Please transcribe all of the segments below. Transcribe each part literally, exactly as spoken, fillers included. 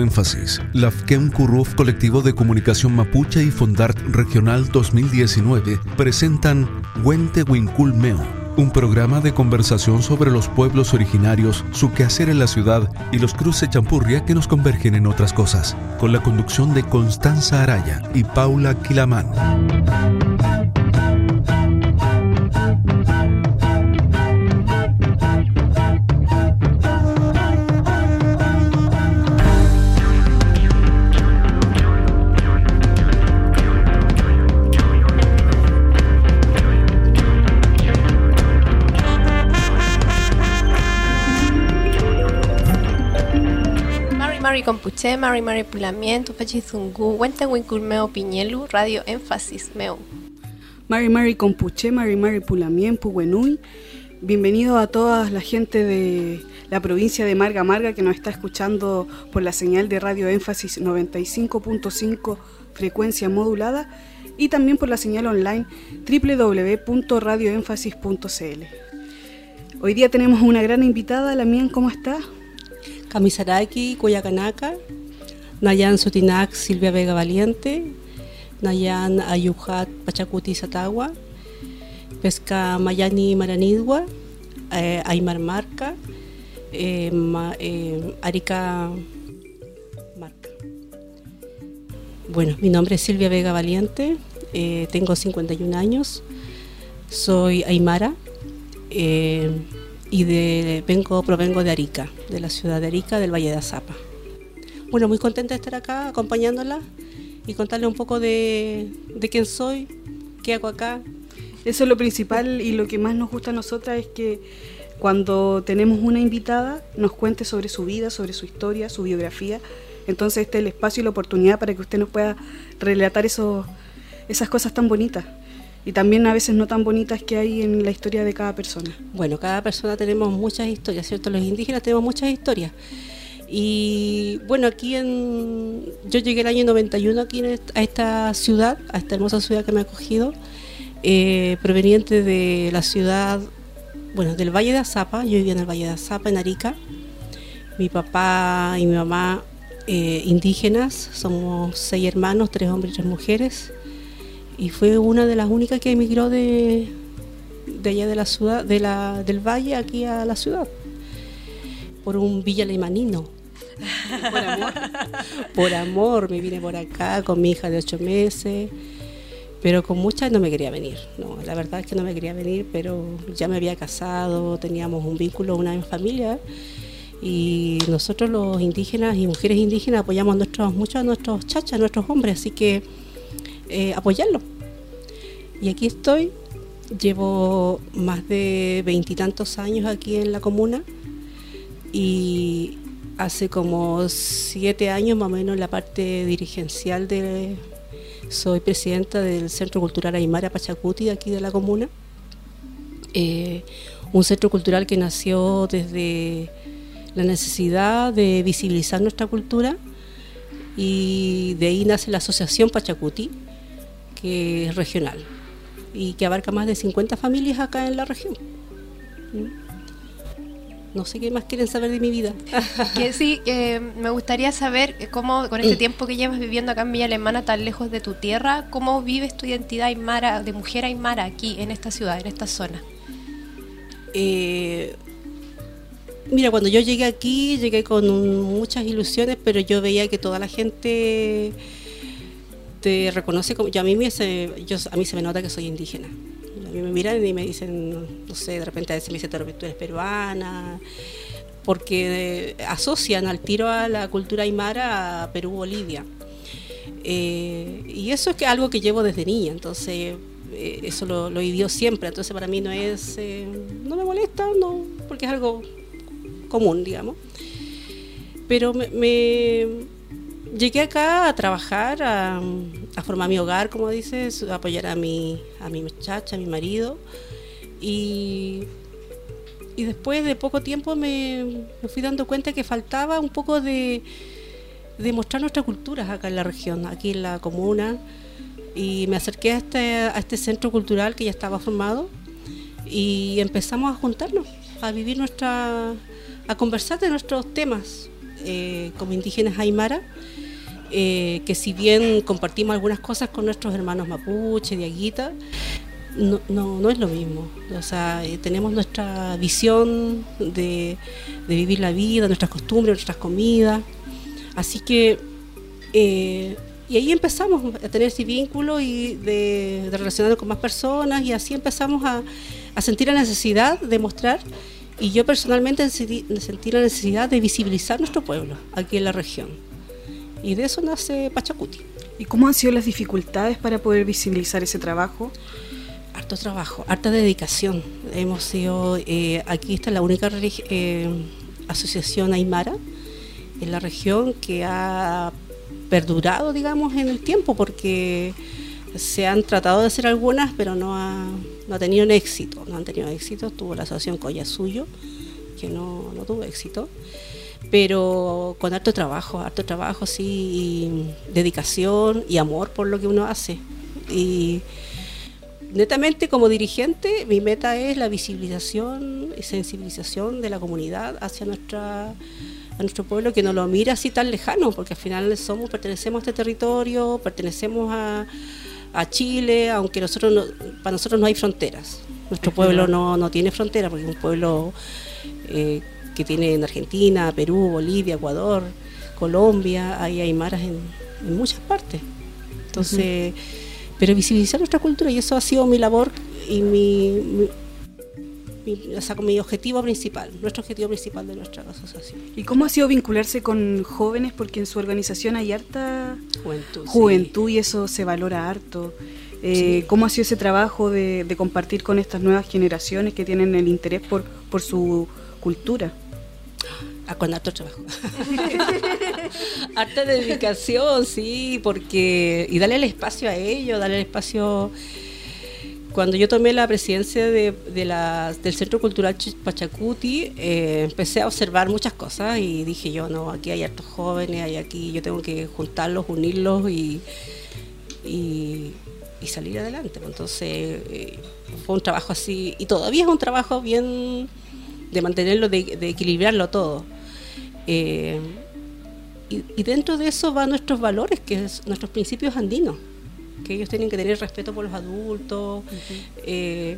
Énfasis, Lafken Curruf Colectivo de Comunicación Mapuche y Fondart Regional dos mil diecinueve presentan Huente Huincul Meo, un programa de conversación sobre los pueblos originarios, su quehacer en la ciudad y los cruces champurria que nos convergen en otras cosas, con la conducción de Constanza Araya y Paula Quilamán. Mari Compuche, Mari Mari Pulamien, Tupachizungu, Huente Huincul Piñelu, Radio Énfasis Meu. Mari Mari Compuche, Mari Mari Pulamien, Puguenui. Bienvenido a toda la gente de la provincia de Marga Marga que nos está escuchando por la señal de Radio Énfasis noventa y cinco punto cinco frecuencia modulada y también por la señal online doble u doble u doble u punto radio énfasis punto c l. Hoy día tenemos una gran invitada, Lamien, ¿cómo está? Kamisaraki, Cuyacanaka, Nayan Sutinak, Silvia Vega Valiente, Nayan Ayuhat, Pachacuti Satagua, Pesca Mayani Maranidwa, eh, Aymar Marca, eh, ma, eh, Arica Marca. Bueno, mi nombre es Silvia Vega Valiente, eh, tengo cincuenta y un años, soy Aymara, eh, y de, vengo, provengo de Arica, de la ciudad de Arica, del Valle de Azapa. Bueno, muy contenta de estar acá acompañándola y contarle un poco de, de quién soy, qué hago acá. Eso es lo principal y lo que más nos gusta a nosotras es que cuando tenemos una invitada nos cuente sobre su vida, sobre su historia, su biografía. Entonces este es el espacio y la oportunidad para que usted nos pueda relatar esos, esas cosas tan bonitas. Y también a veces no tan bonitas que hay en la historia de cada persona. Bueno, cada persona tenemos muchas historias, ¿cierto? Los indígenas tenemos muchas historias. Y bueno, aquí en... Yo llegué el año noventa y uno aquí en esta, a esta ciudad, a esta hermosa ciudad que me ha acogido, eh, proveniente de la ciudad, bueno, del Valle de Azapa. Yo vivía en el Valle de Azapa, en Arica. Mi papá y mi mamá eh, indígenas, somos seis hermanos, tres hombres y tres mujeres. Y fue una de las únicas que emigró de, de allá de la ciudad, de la, del valle aquí a la ciudad, por un Villa Leimanino. Por amor. Por amor, me vine por acá con mi hija de ocho meses, pero con muchas no me quería venir. No, la verdad es que no me quería venir, pero ya me había casado, teníamos un vínculo, una familia, y nosotros los indígenas y mujeres indígenas apoyamos a nuestros, mucho a nuestros chachas, a nuestros hombres, así que Eh, apoyarlo. Y aquí estoy, llevo más de veintitantos años aquí en la comuna y hace como siete años más o menos en la parte dirigencial de, soy presidenta del Centro Cultural Aymara Pachacuti de aquí de la comuna, eh, un centro cultural que nació desde la necesidad de visibilizar nuestra cultura y de ahí nace la Asociación Pachacuti, que es regional y que abarca más de cincuenta familias acá en la región. No sé qué más quieren saber de mi vida. Que sí, eh, me gustaría saber cómo, con este tiempo que llevas viviendo acá en Villa Alemana, tan lejos de tu tierra, ¿cómo vives tu identidad aymara, de mujer aymara aquí en esta ciudad, en esta zona? Eh, mira, cuando yo llegué aquí, llegué con un, muchas ilusiones, pero yo veía que toda la gente te reconoce como... Yo, a, mí me se, yo, a mí se me nota que soy indígena. A mí me miran y me dicen, no sé, de repente a veces me dicen, tú eres peruana, porque asocian al tiro a la cultura aymara a Perú, Bolivia. Eh, y eso es que algo que llevo desde niña, entonces eh, eso lo, lo vivió siempre, entonces para mí no es... Eh, no me molesta, no, porque es algo común, digamos. Pero me... me Llegué acá a trabajar, a, a formar mi hogar, como dices, a apoyar a mi, a mi muchacha, a mi marido. Y, y después de poco tiempo me, me fui dando cuenta que faltaba un poco de, de mostrar nuestras culturas acá en la región, aquí en la comuna. Y me acerqué a este, a este centro cultural que ya estaba formado y empezamos a juntarnos, a vivir nuestra, a conversar de nuestros temas eh, como indígenas aymara, eh, que si bien compartimos algunas cosas con nuestros hermanos mapuche, diaguita, no, no, no es lo mismo. O sea, eh, tenemos nuestra visión de, de vivir la vida, nuestras costumbres, nuestras comidas. Así que, eh, y ahí empezamos a tener ese vínculo y de, de relacionarnos con más personas, y así empezamos a, a sentir la necesidad de mostrar, y yo personalmente sentí, sentí la necesidad de visibilizar nuestro pueblo aquí en la región. Y de eso nace Pachacuti. ¿Y cómo han sido las dificultades para poder visibilizar ese trabajo? Harto trabajo, harta dedicación. Hemos sido, eh, aquí está la única eh, asociación aymara en la región que ha perdurado, digamos, en el tiempo, porque se han tratado de hacer algunas, pero no ha, no ha tenido éxito. No han tenido éxito. Tuvo la asociación Collasuyo, que no, no tuvo éxito, pero con harto trabajo, harto trabajo, sí, y dedicación y amor por lo que uno hace. Y netamente, como dirigente, mi meta es la visibilización y sensibilización de la comunidad hacia nuestra, a nuestro pueblo, que no lo mira así tan lejano, porque al final somos, pertenecemos a este territorio, pertenecemos a, a Chile, aunque nosotros no, para nosotros no hay fronteras. Nuestro pueblo no, no tiene frontera, porque es un pueblo eh, que tiene en Argentina, Perú, Bolivia, Ecuador, Colombia, hay aymaras en, en muchas partes. Entonces, uh-huh. pero visibilizar nuestra cultura, y eso ha sido mi labor y mi, mi, mi, o sea, mi objetivo principal, nuestro objetivo principal de nuestra asociación. ¿Y cómo ha sido vincularse con jóvenes? Porque en su organización hay harta juventud, juventud sí. Y eso se valora harto. Eh, sí. ¿Cómo ha sido ese trabajo de, de compartir con estas nuevas generaciones que tienen el interés por, por su cultura? Ah, con harto trabajo. Harta dedicación, sí, porque y darle el espacio a ellos, darle el espacio. Cuando yo tomé la presidencia de, de la, del Centro Cultural Pachacuti, eh, empecé a observar muchas cosas y dije yo, no, aquí hay hartos jóvenes, hay aquí, yo tengo que juntarlos, unirlos y, y, y salir adelante. Entonces eh, fue un trabajo así, y todavía es un trabajo bien de mantenerlo, de, de equilibrarlo todo. Eh, y, y dentro de eso van nuestros valores, que es nuestros principios andinos, que ellos tienen que tener respeto por los adultos, uh-huh. eh,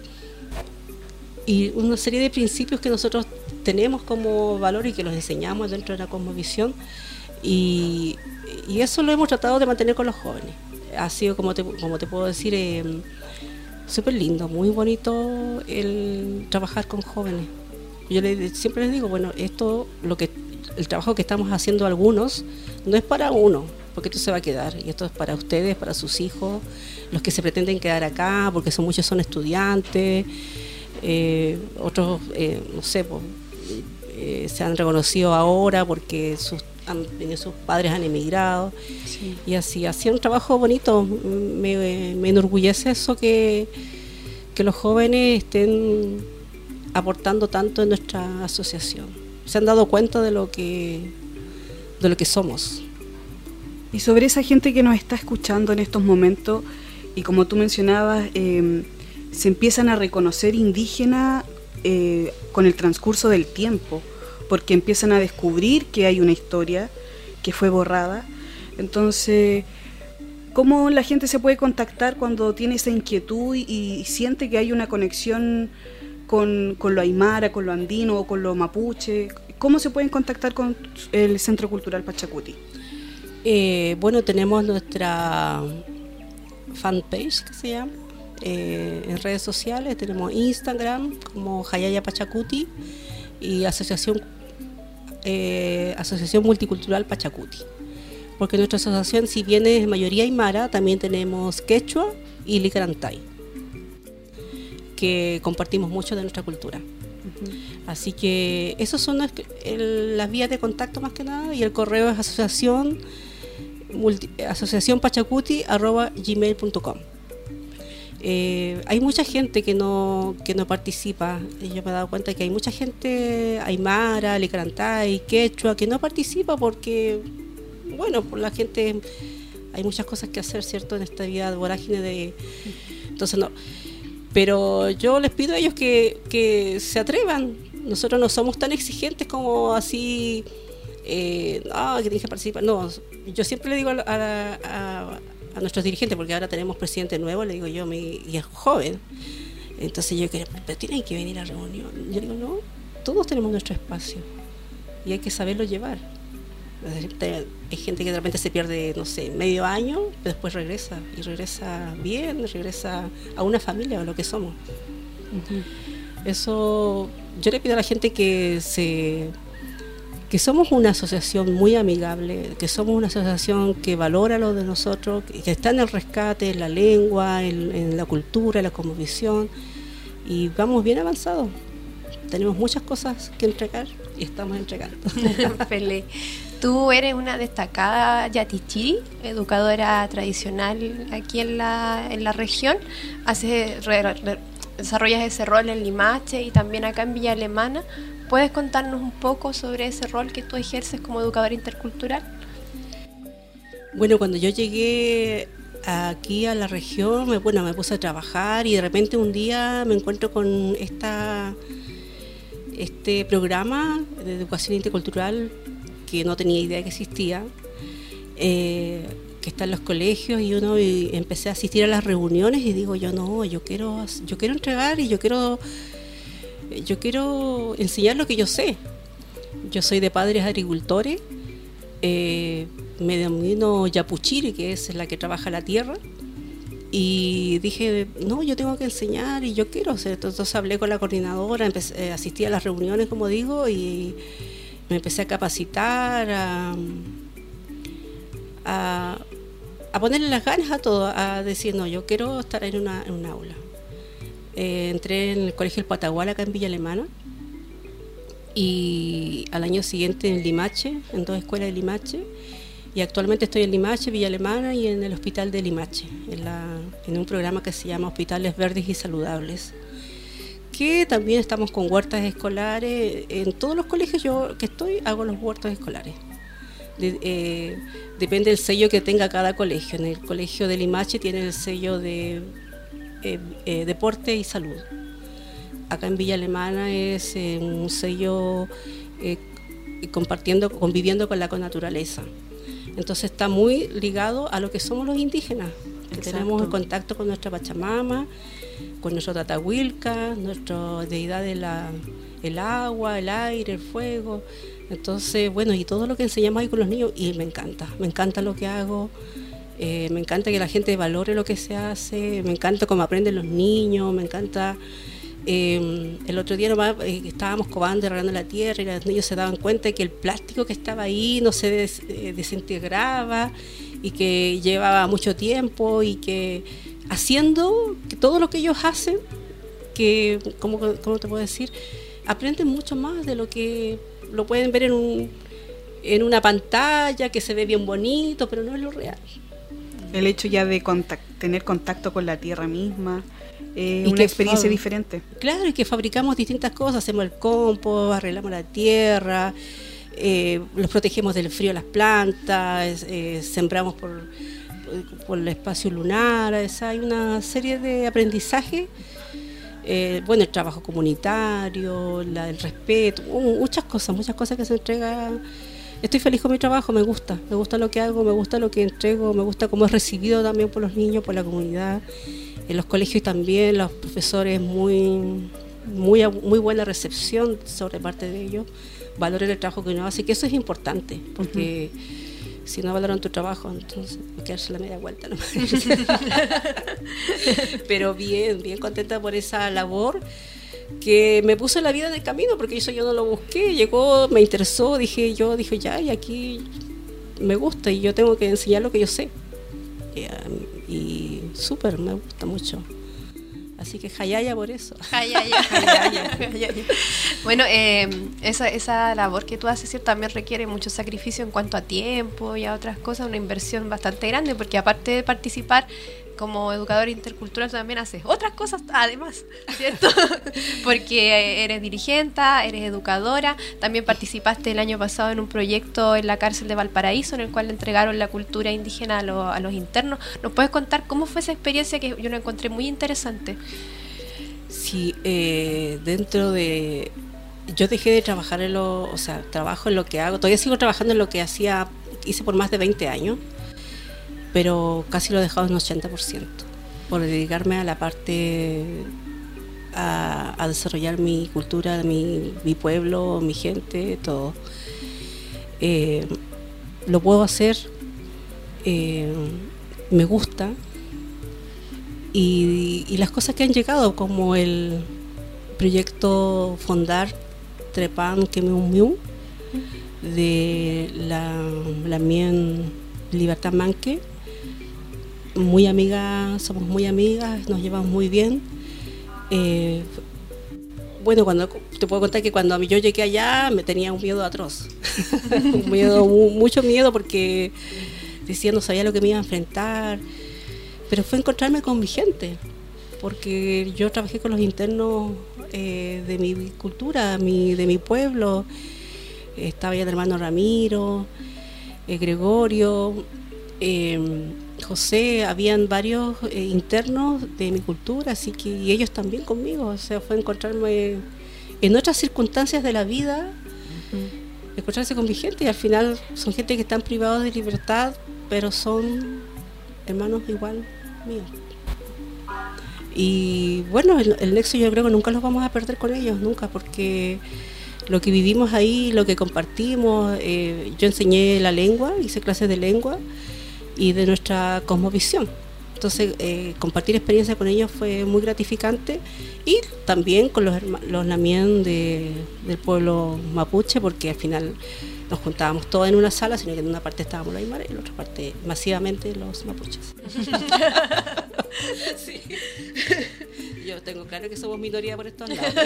y una serie de principios que nosotros tenemos como valor y que los enseñamos dentro de la cosmovisión, y, y eso lo hemos tratado de mantener con los jóvenes. Ha sido, como te, como te puedo decir, eh, súper lindo, muy bonito el trabajar con jóvenes. Yo le, siempre les digo, bueno, esto, lo que el trabajo que estamos haciendo algunos, no es para uno, porque esto se va a quedar, y esto es para ustedes, para sus hijos, los que se pretenden quedar acá, porque son muchos son estudiantes, eh, otros, eh, no sé, pues, eh, se han reconocido ahora porque sus, han, sus padres han emigrado, sí. Y así, hacía un trabajo bonito. Me, me enorgullece eso, que, que los jóvenes estén aportando tanto en nuestra asociación. Se han dado cuenta de lo que de lo que somos. Y sobre esa gente que nos está escuchando en estos momentos, y como tú mencionabas, eh, se empiezan a reconocer indígenas eh, con el transcurso del tiempo, porque empiezan a descubrir que hay una historia que fue borrada. Entonces, ¿cómo la gente se puede contactar cuando tiene esa inquietud y, y siente que hay una conexión Con, con lo aymara, con lo andino o con lo mapuche? ¿Cómo se pueden contactar con el Centro Cultural Pachacuti? Eh, bueno, tenemos nuestra fanpage, que se llama, eh, en redes sociales. Tenemos Instagram como Jayaya Pachacuti y Asociación, eh, Asociación Multicultural Pachacuti. Porque nuestra asociación, si bien es mayoría aymara, también tenemos quechua y licarantay, que compartimos mucho de nuestra cultura. Uh-huh. Así que esos son las, el, las vías de contacto más que nada, y el correo es asociación multi, asociación pachacuti arroba gmail punto com. Eh, hay mucha gente que no que no participa. Yo me he dado cuenta que hay mucha gente aymara, licarantay, quechua, que no participa porque, bueno, por la gente hay muchas cosas que hacer, ¿cierto?, en esta vida de vorágine de, entonces no. Pero yo les pido a ellos que, que se atrevan. Nosotros no somos tan exigentes como así eh, no, que tienes que participar. No, yo siempre le digo a, a, a, a nuestros dirigentes, porque ahora tenemos presidente nuevo, le digo yo, mi, y es joven, entonces yo quiero, pero tienen que venir a la reunión. Yo digo, no, todos tenemos nuestro espacio y hay que saberlo llevar. Hay gente que de repente se pierde, no sé, medio año, pero después regresa, y regresa bien, regresa a una familia, o lo que somos. Uh-huh. Eso, yo le pido a la gente que se que somos una asociación muy amigable, que somos una asociación que valora lo de nosotros, que, que está en el rescate, en la lengua, en, en la cultura, en la cosmovisión, y vamos bien avanzados. Tenemos muchas cosas que entregar y estamos entregando. Feliz. Tú eres una destacada yatichiri, educadora tradicional aquí en la, en la región. Haces, re, re, desarrollas ese rol en Limache y también acá en Villa Alemana. ¿Puedes contarnos un poco sobre ese rol que tú ejerces como educadora intercultural? Bueno, cuando yo llegué aquí a la región, me, bueno, me puse a trabajar y de repente un día me encuentro con esta, este programa de educación intercultural que no tenía idea que existía, eh, que está en los colegios, y uno y empecé a asistir a las reuniones y digo yo, no, yo quiero, yo quiero entregar y yo quiero, yo quiero enseñar lo que yo sé. Yo soy de padres agricultores, eh, me denomino yapuchiri, que es la que trabaja la tierra, y dije, no, yo tengo que enseñar y yo quiero hacer. Entonces hablé con la coordinadora, empecé, asistí a las reuniones, como digo, y me empecé a capacitar, a, a, a ponerle las ganas a todo, a decir, no, yo quiero estar en una, en una aula. Eh, entré en el colegio El Patagual, acá en Villa Alemana, y al año siguiente en Limache, en dos escuelas de Limache, y actualmente estoy en Limache, Villa Alemana, y en el hospital de Limache, en, la, en un programa que se llama Hospitales Verdes y Saludables, que también estamos con huertas escolares. En todos los colegios yo que estoy hago los huertos escolares. De, eh, depende del sello que tenga cada colegio. En el colegio de Limache tiene el sello de eh, eh, deporte y salud. Acá en Villa Alemana es eh, un sello eh, compartiendo, conviviendo con la naturaleza. Entonces está muy ligado a lo que somos los indígenas, que Exacto. tenemos el contacto con nuestra Pachamama, con nuestro Tatahuilca, nuestra deidad de la, el agua, el aire, el fuego. Entonces, bueno, y todo lo que enseñamos ahí con los niños, y me encanta, me encanta lo que hago, eh, me encanta que la gente valore lo que se hace, me encanta cómo aprenden los niños, me encanta. Eh, el otro día nomás, eh, estábamos cavando y arreglando la tierra, y los niños se daban cuenta de que el plástico que estaba ahí no se des, eh, desintegraba, y que llevaba mucho tiempo, y que haciendo que todo lo que ellos hacen, que, ¿cómo, cómo te puedo decir? Aprenden mucho más de lo que lo pueden ver en, un, en una pantalla, que se ve bien bonito, pero no es lo real. El hecho ya de contact, tener contacto con la tierra misma, eh, una experiencia fab- diferente. Claro, y que fabricamos distintas cosas, hacemos el compost, arreglamos la tierra, eh, los protegemos del frío las plantas, eh, sembramos por... por el espacio lunar. Es, hay una serie de aprendizajes, eh, bueno, el trabajo comunitario, la, el respeto, muchas cosas, muchas cosas que se entregan. Estoy feliz con mi trabajo, me gusta, me gusta lo que hago, me gusta lo que entrego, me gusta cómo es recibido también por los niños, por la comunidad, en los colegios también, los profesores, muy, muy, muy buena recepción sobre parte de ellos, valoren el trabajo que uno hace, que eso es importante, porque uh-huh. si no valoran tu trabajo, entonces hay que darse la media vuelta nomás. Pero bien, bien contenta por esa labor que me puso la vida en el camino, porque eso yo no lo busqué, llegó, me interesó, dije yo, dije ya, y aquí me gusta, y yo tengo que enseñar lo que yo sé. Y, y súper, me gusta mucho. Así que jayaya por eso. Jayaya. Jayaya. Jayaya. Bueno, eh, esa, esa labor que tú haces, ¿cierto? También requiere mucho sacrificio en cuanto a tiempo y a otras cosas, una inversión bastante grande, porque aparte de participar como educador intercultural, tú también haces otras cosas además, ¿cierto? Porque eres dirigente, eres educadora, también participaste el año pasado en un proyecto en la cárcel de Valparaíso, en el cual le entregaron la cultura indígena a, lo, a los internos. ¿Nos puedes contar cómo fue esa experiencia, que yo la encontré muy interesante? Sí, eh, dentro de yo dejé de trabajar en lo, o sea, trabajo en lo que hago, todavía sigo trabajando en lo que hacía, hice por más de veinte años, pero casi lo he dejado en un ochenta por ciento, por dedicarme a la parte, a, a desarrollar mi cultura, mi, mi pueblo, mi gente, todo. Eh, lo puedo hacer, eh, me gusta, y, y las cosas que han llegado, como el proyecto Fondar Trepan Kemium Miu de la, la Mien Libertad Manque, muy amiga, somos muy amigas, nos llevamos muy bien. Eh, bueno, cuando te puedo contar que cuando yo llegué allá me tenía un miedo atroz, un miedo, mucho miedo, porque decía, no sabía lo que me iba a enfrentar, pero fue encontrarme con mi gente, porque yo trabajé con los internos eh, de mi cultura, mi, de mi pueblo. Estaba ya el hermano Ramiro, eh, Gregorio, eh, José, habían varios eh, internos de mi cultura, así que, y ellos también conmigo, o sea, fue encontrarme en otras circunstancias de la vida, uh-huh. encontrarse con mi gente, y al final son gente que están privados de libertad, pero son hermanos igual míos. Y bueno, el, el nexo yo creo que nunca los vamos a perder con ellos, nunca, porque lo que vivimos ahí, lo que compartimos, eh, yo enseñé la lengua, hice clases de lengua y de nuestra cosmovisión. Entonces, eh, compartir experiencia con ellos fue muy gratificante, y también con los, los lamien de, del pueblo mapuche, porque al final nos juntábamos todos en una sala, sino que en una parte estábamos los aymara y en la otra parte masivamente los mapuches. Sí. Yo tengo claro que somos minoría por estos lados,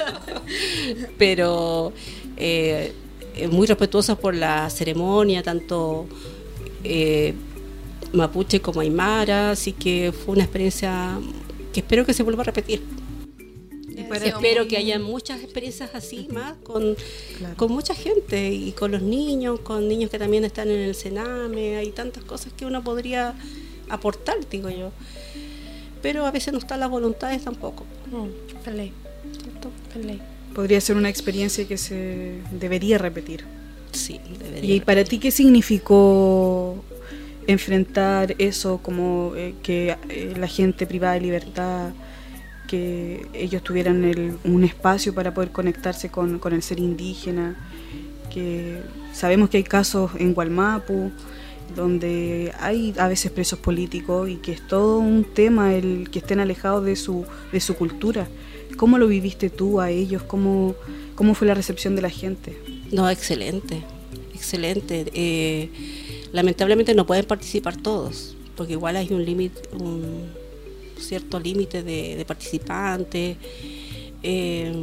pero eh, muy respetuosos por la ceremonia, tanto eh, mapuche como aymara, así que fue una experiencia que espero que se vuelva a repetir. Sí, espero que haya muchas experiencias así más con, claro. con mucha gente, y con los niños, con niños que también están en el Sename. Hay tantas cosas que uno podría aportar, digo yo, pero a veces no están las voluntades tampoco. Mm, pelé. Pelé. Podría ser una experiencia que se debería repetir. Sí, debería. ¿Y repetir. para ti qué significó enfrentar eso, como eh, que eh, la gente privada de libertad, que ellos tuvieran el, un espacio para poder conectarse con, con el ser indígena? Que sabemos que hay casos en Gualmapu donde hay a veces presos políticos, y que es todo un tema el que estén alejados de su de su cultura. ¿Cómo lo viviste tú a ellos? ¿Cómo, cómo fue la recepción de la gente? No, excelente, excelente. Eh, lamentablemente no pueden participar todos, porque igual hay un límite, un cierto límite de, de participantes, eh,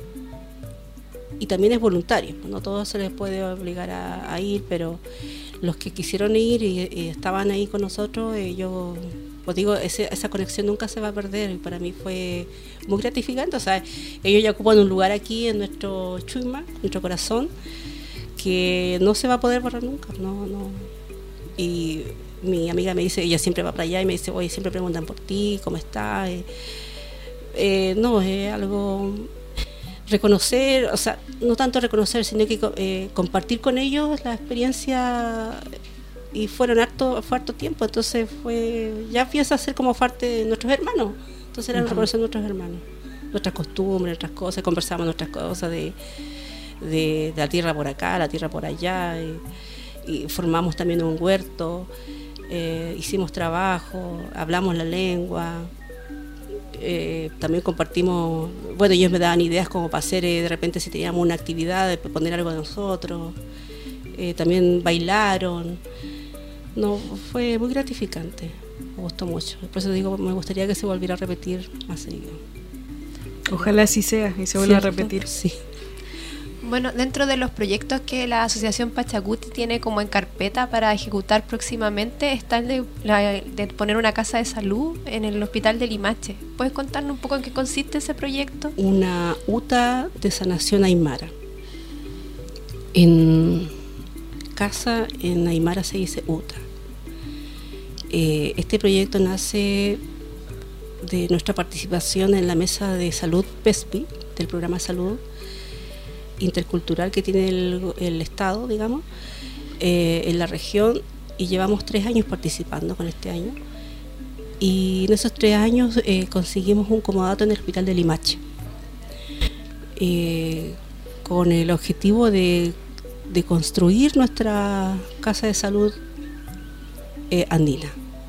y también es voluntario, no todos se les puede obligar a, a ir, pero los que quisieron ir y, y estaban ahí con nosotros, ellos, pues digo, ese, esa conexión nunca se va a perder, y para mí fue muy gratificante. O sea, ellos ya ocupan un lugar aquí en nuestro chuima, nuestro corazón, que no se va a poder borrar nunca, no, no. Y mi amiga me dice, ella siempre va para allá y me dice, oye, siempre preguntan por ti, ¿cómo estás? Eh, eh, no, es algo, reconocer, o sea, no tanto reconocer, sino que eh, compartir con ellos la experiencia, y fueron harto, fue harto tiempo, entonces fue, ya empieza a ser como parte de nuestros hermanos, entonces eran uh-huh. reconocer nuestros hermanos, nuestras costumbres, nuestras cosas, conversamos nuestras cosas de, de, de la tierra por acá, la tierra por allá, y, y formamos también un huerto. Eh, hicimos trabajo, hablamos la lengua, eh, también compartimos, bueno, ellos me daban ideas como para hacer, eh, de repente si teníamos una actividad, de poner algo de nosotros, eh, también bailaron, no, fue muy gratificante, me gustó mucho, por eso digo, me gustaría que se volviera a repetir más seguido. Ojalá así sea y se vuelva a repetir. Sí. Bueno, dentro de los proyectos que la Asociación Pachacuti tiene como en carpeta para ejecutar próximamente está el de, la, de poner una casa de salud en el hospital de Limache. ¿Puedes contarnos un poco en qué consiste ese proyecto? Una U T A de sanación aymara. En casa en aymara se dice U T A. Eh, este proyecto nace de nuestra participación en la mesa de salud P E S P I, del programa de salud, intercultural que tiene el, el Estado, digamos, eh, en la región, y llevamos tres años participando con este año. Y en esos tres años eh, conseguimos un comodato en el hospital de Limache, eh, con el objetivo de, de construir nuestra casa de salud eh, andina.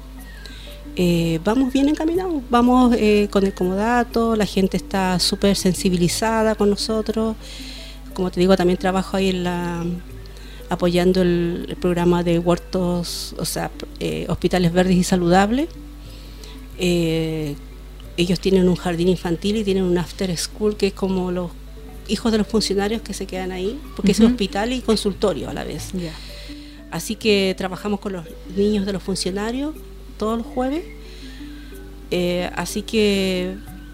Eh, vamos bien encaminados, vamos eh, con el comodato, la gente está súper sensibilizada con nosotros. Como te digo, también trabajo ahí en la, apoyando el, el programa de huertos, o sea, eh, hospitales verdes y saludables. Eh, ellos tienen un jardín infantil y tienen un after school que es como los hijos de los funcionarios que se quedan ahí, porque uh-huh. es un hospital y consultorio a la vez. Yeah. Así que trabajamos con los niños de los funcionarios todos los jueves. Eh, así que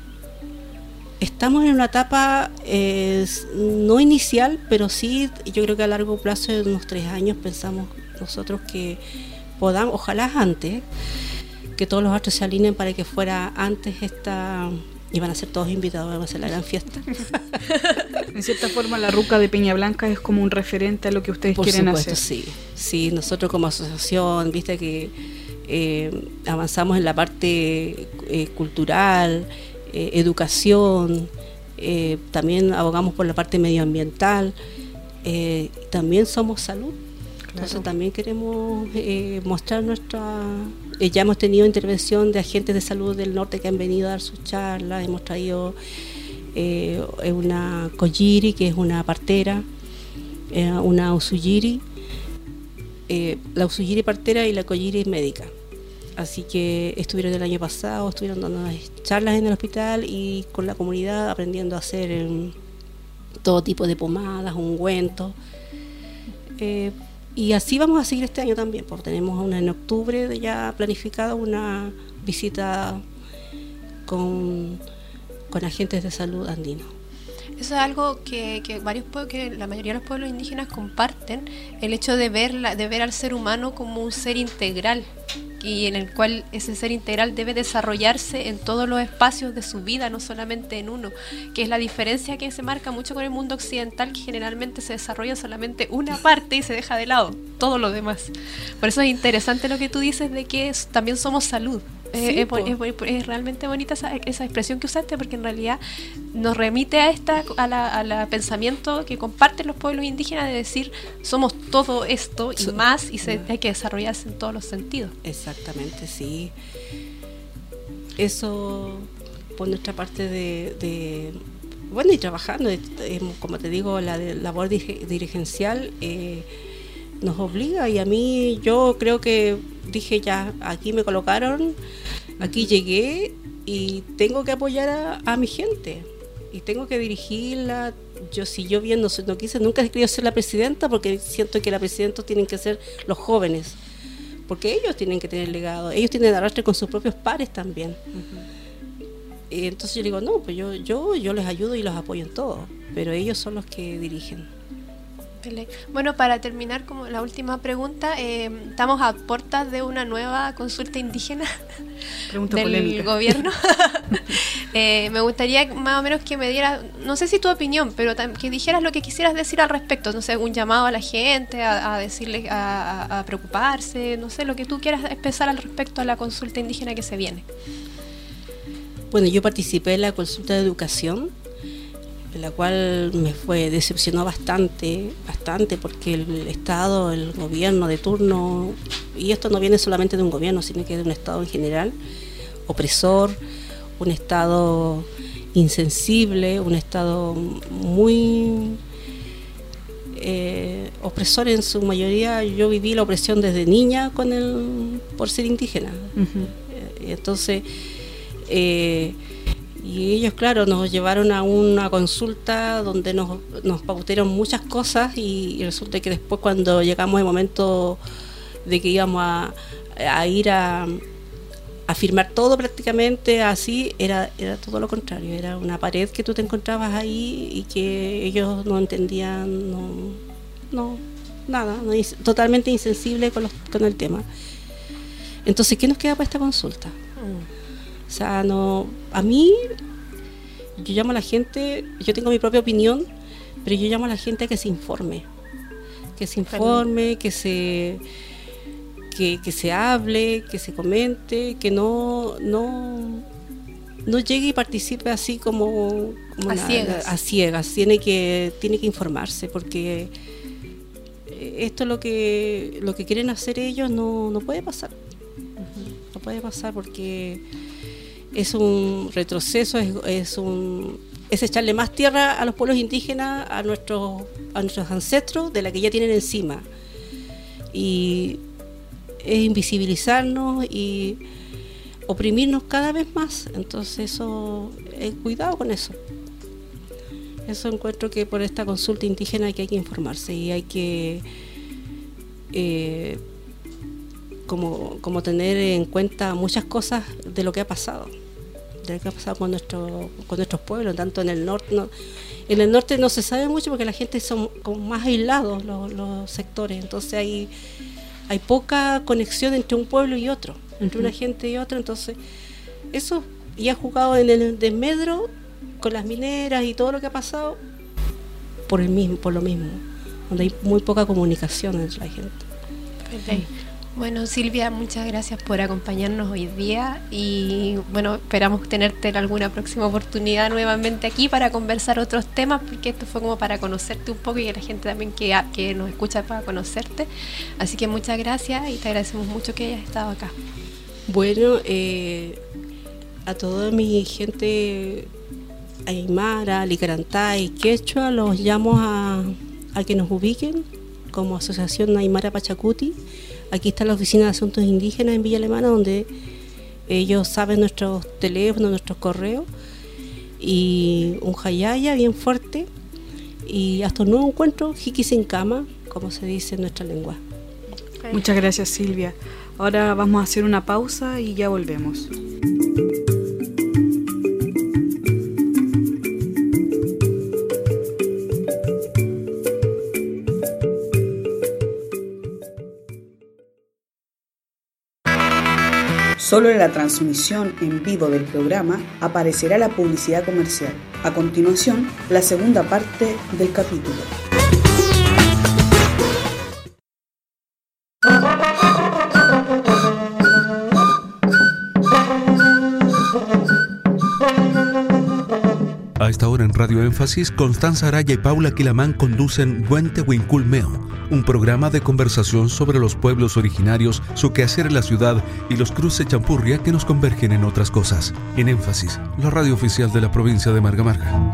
estamos en una etapa eh, no inicial, pero sí, yo creo que a largo plazo, de unos tres años, pensamos nosotros que podamos, ojalá antes, que todos los astros se alineen para que fuera antes esta, y van a ser todos invitados, vamos a hacer la gran fiesta. En cierta forma la ruca de Peña Blanca es como un referente a lo que ustedes Por quieren supuesto, hacer. Sí, sí, nosotros como asociación, viste que eh, avanzamos en la parte eh, cultural, eh, educación, eh, también abogamos por la parte medioambiental, eh, también somos salud. Entonces claro. también queremos eh, mostrar nuestra... Eh, ya hemos tenido intervención de agentes de salud del norte que han venido a dar sus charlas, hemos traído eh, una Kojiri, que es una partera, eh, una Usujiri, eh, la Usujiri partera y la Kojiri médica. Así que estuvieron el año pasado, estuvieron dando charlas en el hospital y con la comunidad aprendiendo a hacer eh, todo tipo de pomadas, ungüentos. Eh, Y así vamos a seguir este año también, porque tenemos una en octubre ya planificada una visita con, con agentes de salud andinos. Eso es algo que, que varios pueblos, que la mayoría de los pueblos indígenas comparten, el hecho de ver, la, de ver al ser humano como un ser integral, y en el cual ese ser integral debe desarrollarse en todos los espacios de su vida, no solamente en uno, que es la diferencia que se marca mucho con el mundo occidental, que generalmente se desarrolla solamente una parte y se deja de lado todo lo demás. Por eso es interesante lo que tú dices de que es, también somos salud. Sí, es, es, es realmente bonita esa, esa expresión que usaste, porque en realidad nos remite a esta a la, a la pensamiento que comparten los pueblos indígenas de decir somos todo esto y so, más, y se, hay que desarrollarse en todos los sentidos. Exactamente, sí. Eso por nuestra parte de, de bueno, y trabajando, eh, como te digo, la de, labor dirigencial eh, nos obliga, y a mí yo creo que dije ya, aquí me colocaron, aquí llegué y tengo que apoyar a, a mi gente y tengo que dirigirla. Yo si yo bien no, no quise, nunca he querido ser la presidenta, porque siento que la presidenta tienen que ser los jóvenes, porque ellos tienen que tener legado, ellos tienen arrastre con sus propios pares también. Uh-huh. Y entonces yo digo, no, pues yo, yo, yo les ayudo y los apoyo en todo, pero ellos son los que dirigen. Bueno, para terminar, como la última pregunta, eh, estamos a puertas de una nueva consulta indígena pregunta del polémica. Gobierno. eh, me gustaría más o menos que me dieras, no sé si tu opinión, pero que dijeras lo que quisieras decir al respecto, no sé, un llamado a la gente, a, a decirle, a, a preocuparse, no sé, lo que tú quieras expresar al respecto a la consulta indígena que se viene. Bueno, yo participé en la consulta de educación, en la cual me fue decepcionó bastante, bastante, porque el Estado, el gobierno de turno, y esto no viene solamente de un gobierno, sino que de un Estado en general, opresor, un Estado insensible, un Estado muy eh, opresor en su mayoría. Yo viví la opresión desde niña con el por ser indígena. Uh-huh. Entonces, eh, y ellos, claro, nos llevaron a una consulta donde nos, nos pautaron muchas cosas, y, y resulta que después, cuando llegamos al momento de que íbamos a, a ir a, a firmar todo prácticamente así, era, era todo lo contrario, era una pared que tú te encontrabas ahí y que ellos no entendían, no, no nada, no, totalmente insensible con, los, con el tema. Entonces, ¿qué nos queda para esta consulta? O sea, no, a mí, yo llamo a la gente, yo tengo mi propia opinión, pero yo llamo a la gente a que se informe, que se informe, que se que, que se hable, que se comente, que no no no llegue y participe así como, como a, una, ciegas. a ciegas. Tiene que tiene que informarse, porque esto es lo que lo que quieren hacer ellos, no no puede pasar. Uh-huh. No puede pasar porque es un retroceso, es, es un es echarle más tierra a los pueblos indígenas, a nuestros a nuestros ancestros, de la que ya tienen encima. Y es invisibilizarnos y oprimirnos cada vez más. Entonces eso, eh, cuidado con eso. Eso encuentro que por esta consulta indígena que hay que informarse y hay que eh, como, como tener en cuenta muchas cosas de lo que ha pasado. De lo que ha pasado con, nuestro, con nuestros pueblos, tanto en el norte. No, en el norte no se sabe mucho porque la gente son como más aislados los, los sectores, entonces hay, hay poca conexión entre un pueblo y otro, entre una gente y otra, entonces eso, y ha jugado en el desmedro con las mineras y todo lo que ha pasado por el mismo, por lo mismo, donde hay muy poca comunicación entre la gente. Okay. Bueno, Silvia, muchas gracias por acompañarnos hoy día y bueno, esperamos tenerte en alguna próxima oportunidad nuevamente aquí para conversar otros temas, porque esto fue como para conocerte un poco y que la gente también que, que nos escucha para conocerte. Así que muchas gracias y te agradecemos mucho que hayas estado acá. Bueno, eh, a toda mi gente aymara, licarantá y quechua los llamo a, a que nos ubiquen como Asociación Aymara Pachacuti. Aquí está la Oficina de Asuntos Indígenas en Villa Alemana, donde ellos saben nuestros teléfonos, nuestros correos, y un jayaya bien fuerte, y hasta un nuevo encuentro, jiki sin cama, como se dice en nuestra lengua. Okay. Muchas gracias, Silvia. Ahora vamos a hacer una pausa y ya volvemos. Solo en la transmisión en vivo del programa aparecerá la publicidad comercial. A continuación, la segunda parte del capítulo. A esta hora en Radio Énfasis, Constanza Araya y Paula Quilamán conducen Huente Huincul Meo, un programa de conversación sobre los pueblos originarios, su quehacer en la ciudad y los cruces champurria que nos convergen en otras cosas. En Énfasis, la radio oficial de la provincia de Marga Marga.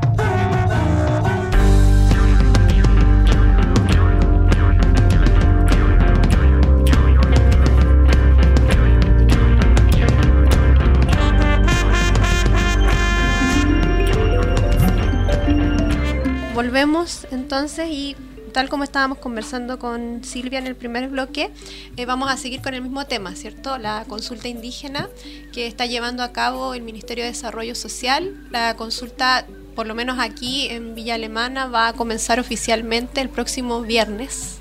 Volvemos entonces y tal como estábamos conversando con Silvia en el primer bloque, eh, vamos a seguir con el mismo tema, ¿cierto? La consulta indígena que está llevando a cabo el Ministerio de Desarrollo Social. La consulta, por lo menos aquí en Villa Alemana, va a comenzar oficialmente el próximo viernes,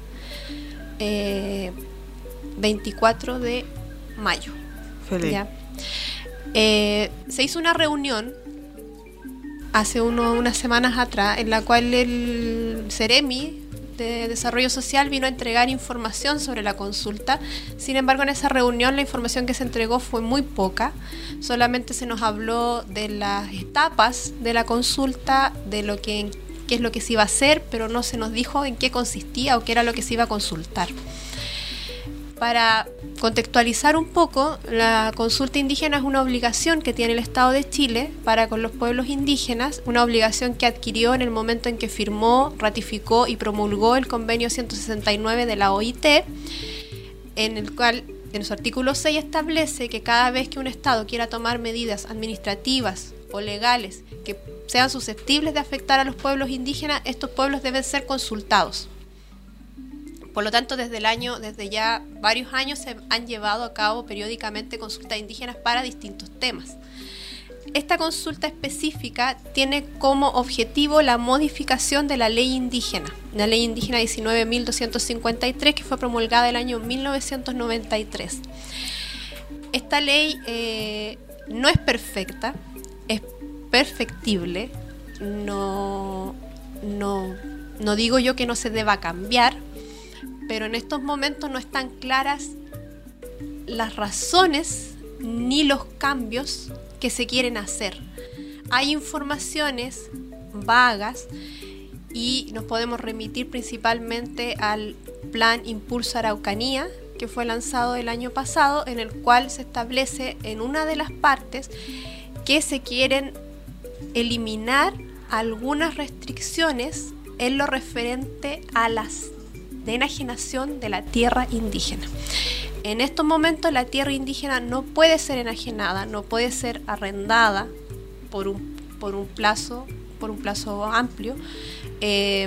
eh, veinticuatro de mayo. Feliz. ¿Ya? Eh, se hizo una reunión hace uno, unas semanas atrás, en la cual el Ceremi de Desarrollo Social vino a entregar información sobre la consulta. Sin embargo, en esa reunión la información que se entregó fue muy poca. Solamente se nos habló de las etapas de la consulta, de lo que, qué es lo que se iba a hacer, pero no se nos dijo en qué consistía o qué era lo que se iba a consultar. Para contextualizar un poco, la consulta indígena es una obligación que tiene el Estado de Chile para con los pueblos indígenas, una obligación que adquirió en el momento en que firmó, ratificó y promulgó el convenio ciento sesenta y nueve de la O I T, en el cual en su artículo seis establece que cada vez que un Estado quiera tomar medidas administrativas o legales que sean susceptibles de afectar a los pueblos indígenas, estos pueblos deben ser consultados. Por lo tanto, desde el año, desde ya varios años se han llevado a cabo periódicamente consultas indígenas para distintos temas. Esta consulta específica tiene como objetivo la modificación de la ley indígena, la ley indígena diecinueve mil doscientos cincuenta y tres, que fue promulgada el año mil novecientos noventa y tres. Esta ley eh, no es perfecta, es perfectible, no... no, no digo yo que no se deba cambiar, pero en estos momentos no están claras las razones ni los cambios que se quieren hacer. Hay informaciones vagas y nos podemos remitir principalmente al Plan Impulso Araucanía, que fue lanzado el año pasado, en el cual se establece en una de las partes que se quieren eliminar algunas restricciones en lo referente a la enajenación de la tierra indígena. En estos momentos la tierra indígena no puede ser enajenada, no puede ser arrendada por un, por un plazo, por un plazo amplio, eh,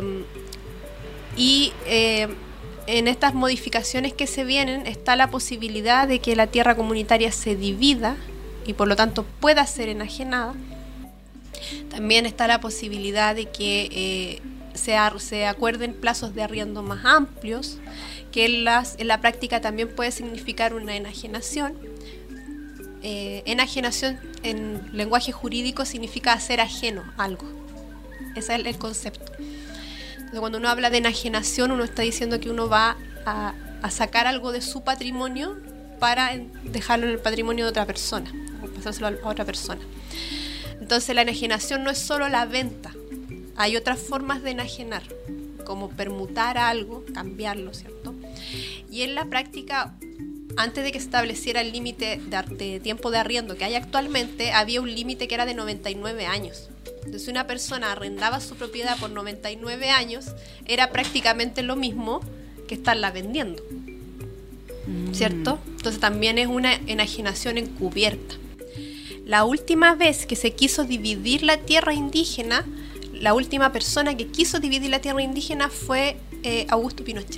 y eh, en estas modificaciones que se vienen está la posibilidad de que la tierra comunitaria se divida y por lo tanto pueda ser enajenada. También está la posibilidad de que eh, se, se acuerden plazos de arriendo más amplios, que en, las, en la práctica también puede significar una enajenación. Eh, enajenación en lenguaje jurídico significa hacer ajeno algo. Ese es el, el concepto. Entonces, cuando uno habla de enajenación, uno está diciendo que uno va a, a sacar algo de su patrimonio para dejarlo en el patrimonio de otra persona, o pasárselo a otra persona. Entonces la enajenación no es solo la venta, hay otras formas de enajenar, como permutar algo, cambiarlo, ¿cierto? Y en la práctica, antes de que se estableciera el límite de, de tiempo de arriendo que hay actualmente, había un límite que era de noventa y nueve años. Entonces, si una persona arrendaba su propiedad por noventa y nueve años, era prácticamente lo mismo que estarla vendiendo, ¿cierto? Entonces también es una enajenación encubierta. La última vez que se quiso dividir la tierra indígena, la última persona que quiso dividir la tierra indígena fue eh, Augusto Pinochet.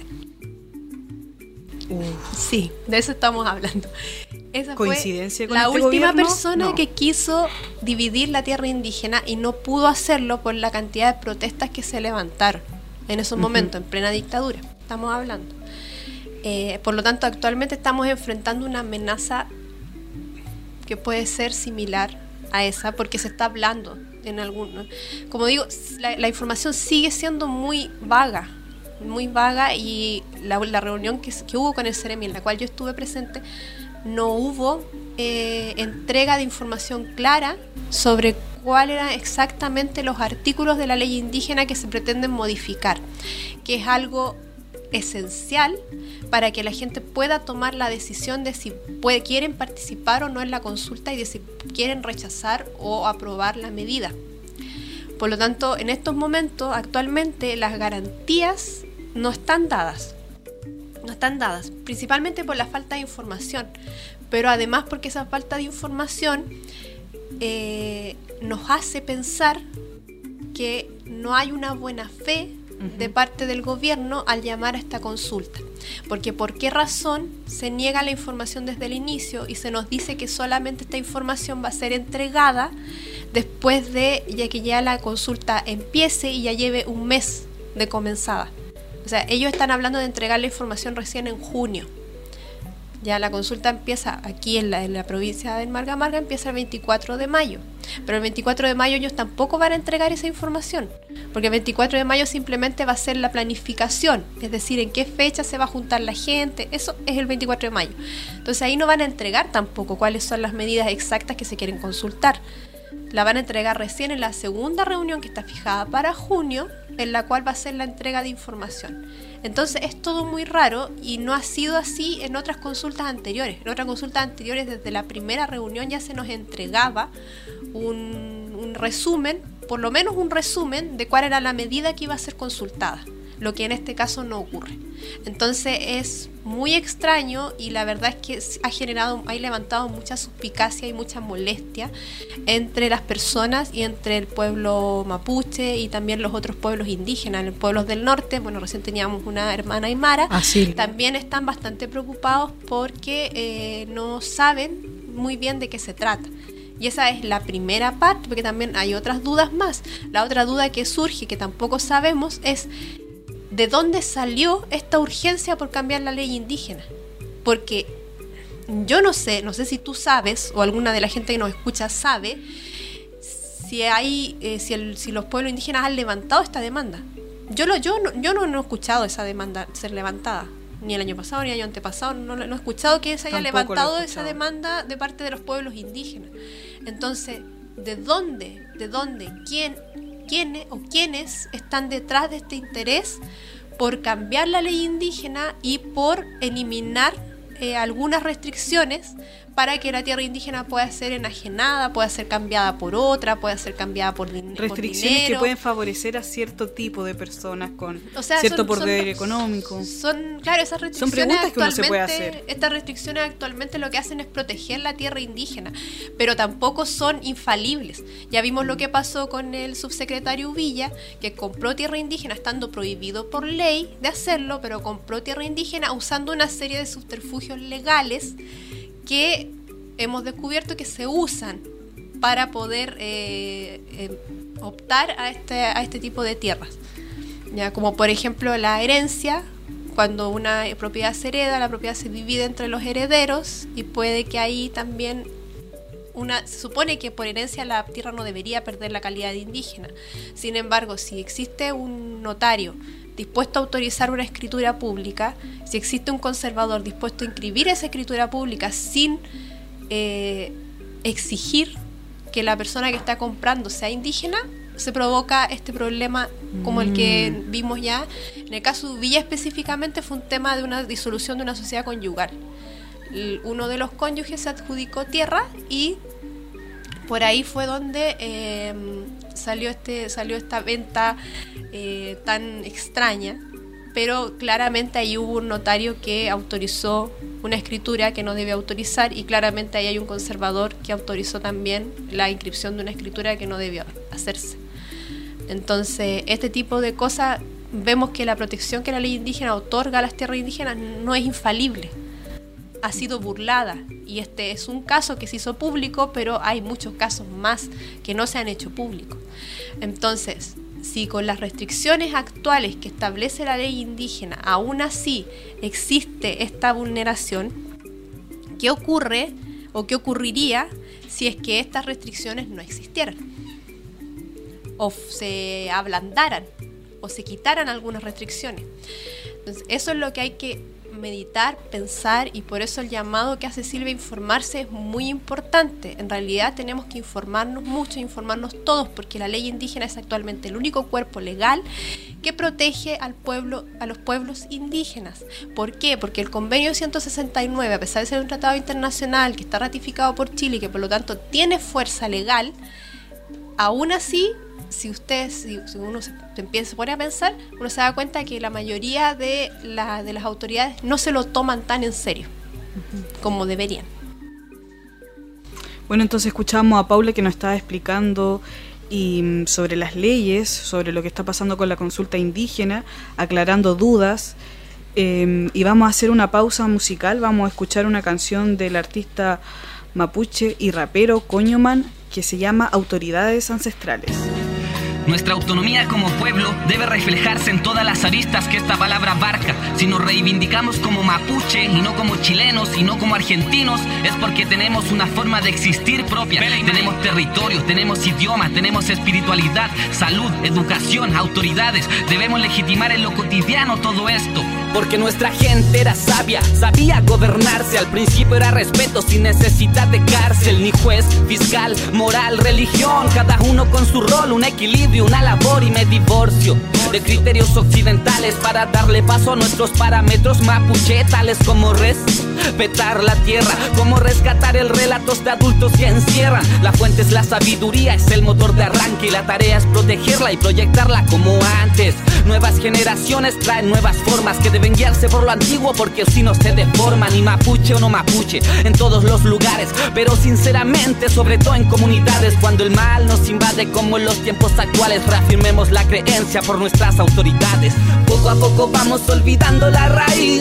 Uf. Sí, de eso estamos hablando. Esa ¿Coincidencia fue con la este última gobierno? persona No. que quiso dividir la tierra indígena y no pudo hacerlo por la cantidad de protestas que se levantaron en esos uh-huh. momentos, en plena dictadura. Estamos hablando. Eh, por lo tanto, actualmente estamos enfrentando una amenaza que puede ser similar a esa, porque se está hablando en algún, como digo, la, la información sigue siendo muy vaga, muy vaga, y la, la reunión que, que hubo con el Ceremi, en la cual yo estuve presente, no hubo eh, entrega de información clara sobre cuáles eran exactamente los artículos de la ley indígena que se pretenden modificar, que es algo esencial para que la gente pueda tomar la decisión de si puede, quieren participar o no en la consulta y de si quieren rechazar o aprobar la medida. Por lo tanto, en estos momentos, actualmente, las garantías no están dadas. No están dadas, principalmente por la falta de información, pero además porque esa falta de información eh, nos hace pensar que no hay una buena fe de parte del gobierno al llamar a esta consulta, porque ¿por qué razón se niega la información desde el inicio y se nos dice que solamente esta información va a ser entregada después de ya que ya la consulta empiece y ya lleve un mes de comenzada? O sea, ellos están hablando de entregar la información recién en junio. Ya la consulta empieza aquí en la, en la provincia de Marga Marga, empieza el veinticuatro de mayo. Pero el veinticuatro de mayo ellos tampoco van a entregar esa información, porque el veinticuatro de mayo simplemente va a ser la planificación, es decir, en qué fecha se va a juntar la gente. Eso es el veinticuatro de mayo. Entonces ahí no van a entregar tampoco cuáles son las medidas exactas que se quieren consultar. La van a entregar recién en la segunda reunión que está fijada para junio, en la cual va a ser la entrega de información. Entonces es todo muy raro y no ha sido así en otras consultas anteriores. En otras consultas anteriores, desde la primera reunión ya se nos entregaba un, un resumen, por lo menos un resumen de cuál era la medida que iba a ser consultada, lo que en este caso no ocurre. Entonces es muy extraño y la verdad es que ha generado, ha levantado mucha suspicacia y mucha molestia entre las personas y entre el pueblo mapuche y también los otros pueblos indígenas. Los pueblos del norte, bueno, recién teníamos una hermana aymara, Así. también están bastante preocupados porque eh, no saben muy bien de qué se trata. Y esa es la primera parte, porque también hay otras dudas más. La otra duda que surge, que tampoco sabemos, es ¿de dónde salió esta urgencia por cambiar la ley indígena? Porque yo no sé, no sé si tú sabes, o alguna de la gente que nos escucha sabe, si hay eh, si, el, si los pueblos indígenas han levantado esta demanda. Yo lo yo no, yo no, no he escuchado esa demanda ser levantada, ni el año pasado ni el año antepasado, no, no he escuchado que se haya Tampoco levantado esa demanda de parte de los pueblos indígenas. Entonces, ¿de dónde, de dónde, quién, quiénes o quiénes están detrás de este interés por cambiar la ley indígena y por eliminar eh, algunas restricciones para que la tierra indígena pueda ser enajenada, pueda ser cambiada por otra, pueda ser cambiada por, din- por dinero? Restricciones que pueden favorecer a cierto tipo de personas con O sea, cierto son- poder son- económico. Son, claro, esas restricciones Son preguntas que uno se puede actualmente- hacer. Estas restricciones actualmente lo que hacen es proteger la tierra indígena, pero tampoco son infalibles. Ya vimos lo que pasó con el subsecretario Villa, que compró tierra indígena estando prohibido por ley de hacerlo, pero compró tierra indígena usando una serie de subterfugios legales que hemos descubierto que se usan para poder eh, eh, optar a este, a este tipo de tierras. Ya, como por ejemplo la herencia, cuando una propiedad se hereda, la propiedad se divide entre los herederos y puede que ahí también una, se supone que por herencia la tierra no debería perder la calidad de indígena. Sin embargo, si existe un notario dispuesto a autorizar una escritura pública, si existe un conservador dispuesto a inscribir esa escritura pública sin eh, exigir que la persona que está comprando sea indígena, se provoca este problema como el que vimos ya. En el caso de Villa específicamente fue un tema de una disolución de una sociedad conyugal. El- uno de los cónyuges se adjudicó tierra y por ahí fue donde eh, salió este salió esta venta eh, tan extraña, pero claramente ahí hubo un notario que autorizó una escritura que no debe autorizar y claramente ahí hay un conservador que autorizó también la inscripción de una escritura que no debió hacerse. Entonces, este tipo de cosas, vemos que la protección que la ley indígena otorga a las tierras indígenas no es infalible. Ha sido burlada y este es un caso que se hizo público, pero hay muchos casos más que no se han hecho públicos. Entonces, si con las restricciones actuales que establece la ley indígena aún así existe esta vulneración, ¿qué ocurre o qué ocurriría si es que estas restricciones no existieran? O se ablandaran o se quitaran algunas restricciones. Entonces, eso es lo que hay que meditar, pensar, y por eso el llamado que hace Silvia a informarse es muy importante. En realidad tenemos que informarnos mucho, informarnos todos, porque la ley indígena es actualmente el único cuerpo legal que protege al pueblo, a los pueblos indígenas. ¿Por qué? Porque el convenio ciento sesenta y nueve, a pesar de ser un tratado internacional que está ratificado por Chile y que por lo tanto tiene fuerza legal, aún así, si ustedes, si, si uno se, se empieza a poner a pensar, uno se da cuenta que la mayoría de, la, de las autoridades no se lo toman tan en serio uh-huh. como deberían. Bueno, entonces escuchamos a Paula que nos estaba explicando y, sobre las leyes, sobre lo que está pasando con la consulta indígena, aclarando dudas. Eh, y vamos a hacer una pausa musical, vamos a escuchar una canción del artista mapuche y rapero Coñoman que se llama Autoridades Ancestrales. Nuestra autonomía como pueblo debe reflejarse en todas las aristas que esta palabra abarca. Si nos reivindicamos como mapuche y no como chilenos y no como argentinos, es porque tenemos una forma de existir propia. Tenemos territorio, tenemos idioma, tenemos espiritualidad, salud, educación, autoridades. Debemos legitimar en lo cotidiano todo esto. Porque nuestra gente era sabia, sabía gobernarse. Al principio era respeto sin necesidad de cárcel, ni juez, fiscal, moral, religión. Cada uno con su rol, un equilibrio, una labor, y me divorcio de criterios occidentales para darle paso a nuestros parámetros mapuche, tales como respetar la tierra, como rescatar el relatos de adultos que encierran. La fuente es la sabiduría, es el motor de arranque, y la tarea es protegerla y proyectarla como antes. Nuevas generaciones traen nuevas formas que deben guiarse por lo antiguo, porque si no se deforman, ni mapuche o no mapuche, en todos los lugares, pero sinceramente, sobre todo en comunidades, cuando el mal nos invade como en los tiempos actuales, reafirmemos la creencia por nuestras autoridades. Poco a poco vamos olvidando la raíz, poco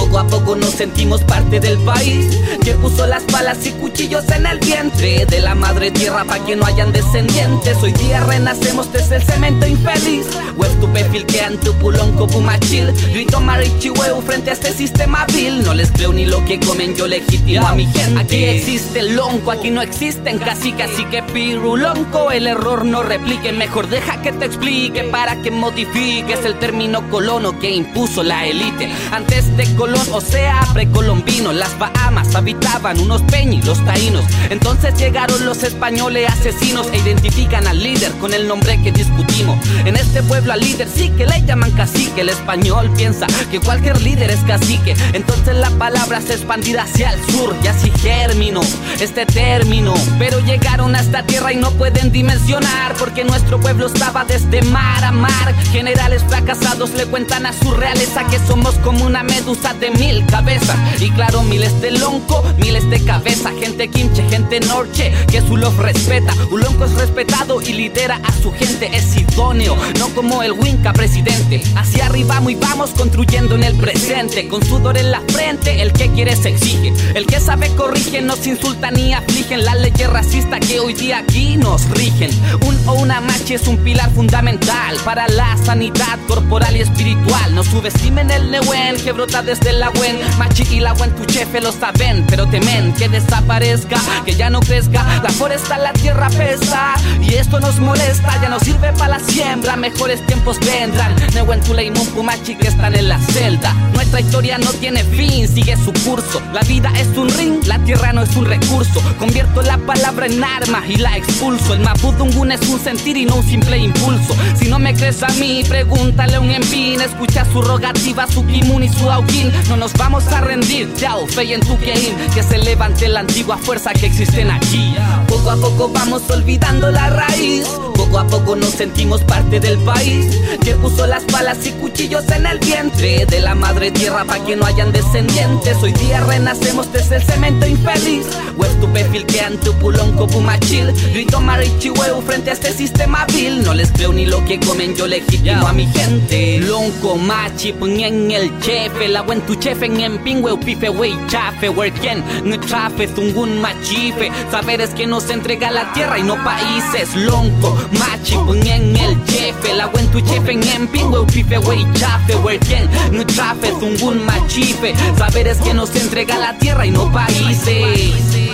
Poco a poco nos sentimos parte del país que puso las balas y cuchillos en el vientre de la madre tierra para que no hayan descendientes. Hoy día renacemos desde el cemento infeliz. Huestupefilquean tu pulonco pumachil. Grito marichihueu frente a este sistema vil. No les creo ni lo que comen, yo legitimo a mi gente. Aquí existe el lonco, aquí no existen cacique, así que pirulonco, el error no replique. Mejor deja que te explique para que modifiques el término colono que impuso la élite. Antes de Colón, o sea, precolombino, las Bahamas habitaban unos peñi, los taínos. Entonces llegaron los españoles asesinos e identifican al líder con el nombre que discutimos. En este pueblo al líder sí que le llaman cacique. El español piensa que cualquier líder es cacique. Entonces la palabra se expandirá hacia el sur y así germinó este término. Pero llegaron a esta tierra y no pueden dimensionar porque nuestro pueblo estaba desde mar a mar. Generales fracasados le cuentan a su realeza que somos como una medusa de mil cabezas. Y claro, miles de lonco, miles de cabeza. Gente quimche, gente norche, que su love respeta. Un lonco es respetado y lidera a su gente. Es idóneo, no como el Winca presidente. Hacia arriba muy vamos construyendo en el presente. Con sudor en la frente, el que quiere se exige. El que sabe corrige, no se insulta ni afligen las leyes racistas que hoy día aquí nos rigen. Un o una machi es un pilar fundamental para la sanidad corporal y espiritual. No subestimen el Nehuen que brota desde la buen. Machi y la buen tu chefe lo saben, pero temen que desaparezca, que ya no crezca. La foresta, la tierra pesa y esto nos molesta, ya no sirve para la siembra. Mejores tiempos vendrán. Nehuen tu leimun pumachi que están en la celda. Nuestra historia no tiene fin, sigue su curso. La vida es un ring, la tierra no es un recurso. Convierto la palabra en arma y la expulso. El mapudungun es un sentir y no un simple impulso. Si no me crees a mí, pregúntale a un empín. Escucha su rogativa, su kimun y su auquín. No nos vamos a rendir, yao, fe en tu kein. Que se levante la antigua fuerza que existen aquí. Poco a poco vamos olvidando la raíz. Poco a poco nos sentimos parte del país que puso las balas y cuchillos en el vientre de la madre tierra para que no hayan descendientes. Hoy día renacemos desde el cemento infeliz. Huestupefilquean tu pulonco pumachil. Grito marichihueu frente a este sistema vil. No les creo ni lo que comen, yo legitimo a mi gente. Lonco machi en el chefe. La buen tu chefe en en pingüeu pife wey chafe. Huerquien no trafe zungun machife. Saberes que nos entrega la tierra y no países. Lonco machi en el chefe. La buen tu chefe en en pingüeu pife wey chafe. Huerquien no trafe zungun machife. Saberes que nos entrega la tierra y no países.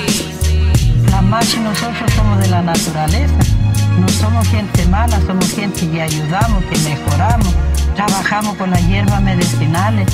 La machi nosotros somos de la naturaleza. No somos gente mala, somos gente que ayudamos, que mejoramos, trabajamos con las hierbas medicinales.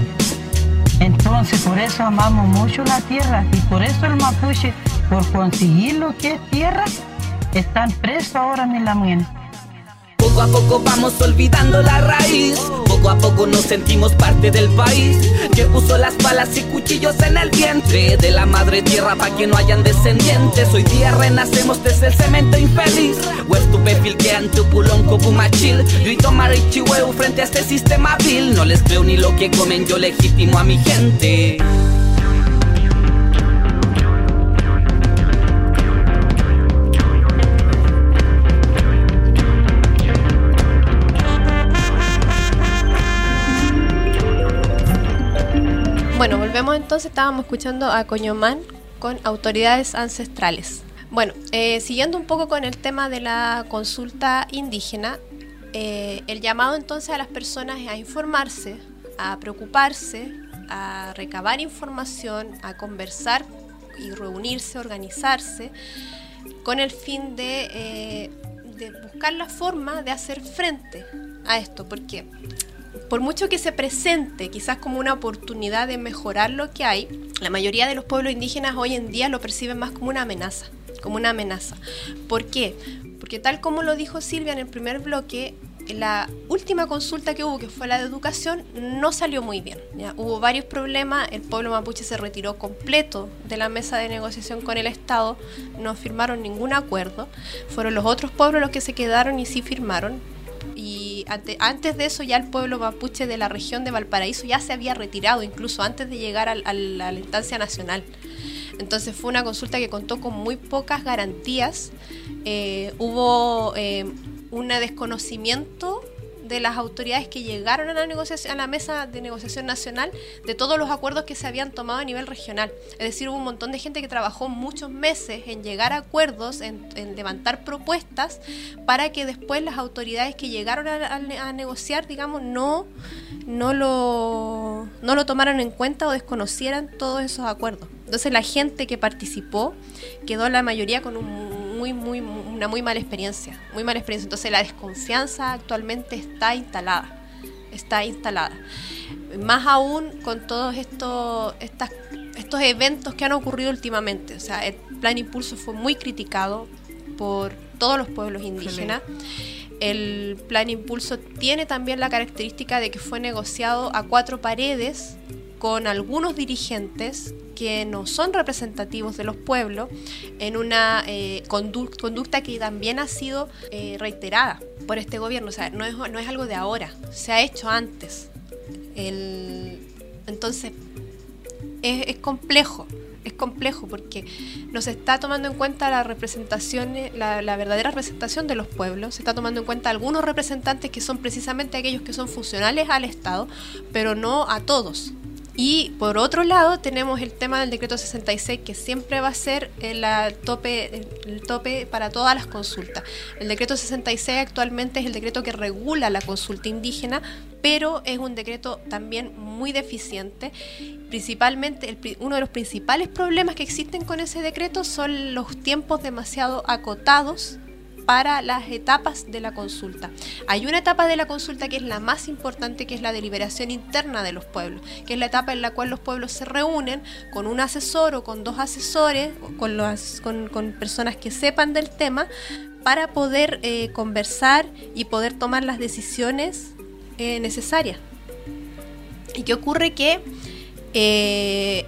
Entonces por eso amamos mucho la tierra y por eso el mapuche, por conseguir lo que es tierra, están presos ahora en la muerte. Poco a poco vamos olvidando la raíz. Poco a poco nos sentimos parte del país que puso las balas y cuchillos en el vientre de la madre tierra para que no hayan descendientes. Hoy día renacemos desde el cemento infeliz. Huestupefilquean tu pulonco pumachil. Grito marichihueu frente a este sistema vil. No les creo ni lo que comen, yo legitimo a mi gente. Bueno, volvemos entonces, estábamos escuchando a Coñomán con autoridades ancestrales. Bueno, eh, siguiendo un poco con el tema de la consulta indígena, eh, el llamado entonces a las personas es a informarse, a preocuparse, a recabar información, a conversar y reunirse, organizarse, con el fin de, eh, de buscar la forma de hacer frente a esto, porque por mucho que se presente quizás como una oportunidad de mejorar lo que hay, la mayoría de los pueblos indígenas hoy en día lo perciben más como una amenaza, como una amenaza. ¿Por qué? Porque tal como lo dijo Silvia en el primer bloque, la última consulta que hubo, que fue la de educación, no salió muy bien, ¿ya? Hubo varios problemas, el pueblo mapuche se retiró completo de la mesa de negociación con el Estado, no firmaron ningún acuerdo, fueron los otros pueblos los que se quedaron y sí firmaron. Y ante, antes de eso ya el pueblo mapuche de la región de Valparaíso ya se había retirado, incluso antes de llegar al, al, a la instancia nacional. Entonces fue una consulta que contó con muy pocas garantías, eh, hubo eh, un desconocimiento de las autoridades que llegaron a la negociación, a la mesa de negociación nacional, de todos los acuerdos que se habían tomado a nivel regional. Es decir, hubo un montón de gente que trabajó muchos meses en llegar a acuerdos, en, en levantar propuestas, para que después las autoridades que llegaron a, a, a negociar, digamos, no, no, lo, no lo tomaran en cuenta o desconocieran todos esos acuerdos. Entonces la gente que participó quedó la mayoría con un muy, muy, una muy mala experiencia, muy mala experiencia. Entonces la desconfianza actualmente está instalada, está instalada. Más aún con todos estos, estas, estos eventos que han ocurrido últimamente. O sea, el Plan Impulso fue muy criticado por todos los pueblos indígenas. El Plan Impulso tiene también la característica de que fue negociado a cuatro paredes con algunos dirigentes que no son representativos de los pueblos, en una eh, condu- conducta que también ha sido eh, reiterada por este gobierno. O sea, no es, no es algo de ahora, se ha hecho antes. El, entonces, es, es complejo, es complejo porque no se está tomando en cuenta la representación, la, la verdadera representación de los pueblos. Se está tomando en cuenta algunos representantes que son precisamente aquellos que son funcionales al Estado, pero no a todos. Y por otro lado tenemos el tema del decreto sesenta y seis, que siempre va a ser el tope, el tope para todas las consultas. El decreto sesenta y seis actualmente es el decreto que regula la consulta indígena, pero es un decreto también muy deficiente. Principalmente, el, uno de los principales problemas que existen con ese decreto son los tiempos demasiado acotados para las etapas de la consulta. Hay una etapa de la consulta que es la más importante, que es la deliberación interna de los pueblos, que es la etapa en la cual los pueblos se reúnen con un asesor o con dos asesores, con, los, con, con personas que sepan del tema, para poder eh, conversar y poder tomar las decisiones eh, necesarias. ¿Y qué ocurre? Que eh,